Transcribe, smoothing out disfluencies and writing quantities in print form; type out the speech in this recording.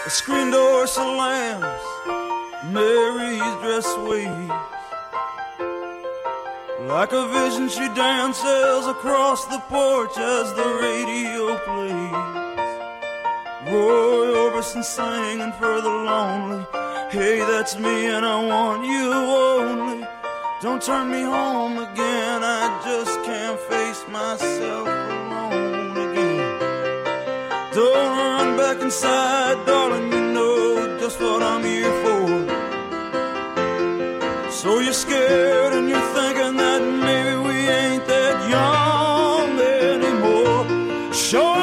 The screen door slams, Mary's dress waves. Like a vision she dances across the porch as the radio plays. Roy Orbison singing for the lonely. Hey, that's me and I want you only. Don't turn me home again, I just can't face myself alone again. Don't run back inside, darling, you know just what I'm here for. So you're scared and you're thinking that maybe we ain't that young anymore. Show